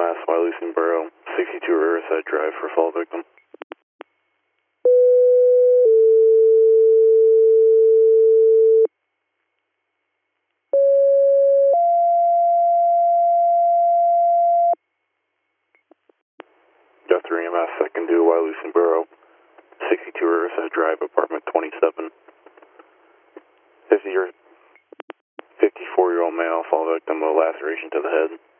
EMS, Wyalusing Borough, 62 Riverside Drive for fall victim. Death 3 EMS, second due, Wyalusing Borough, 62 Riverside Drive, apartment 27. 54-year-old male, fall victim with laceration to the head.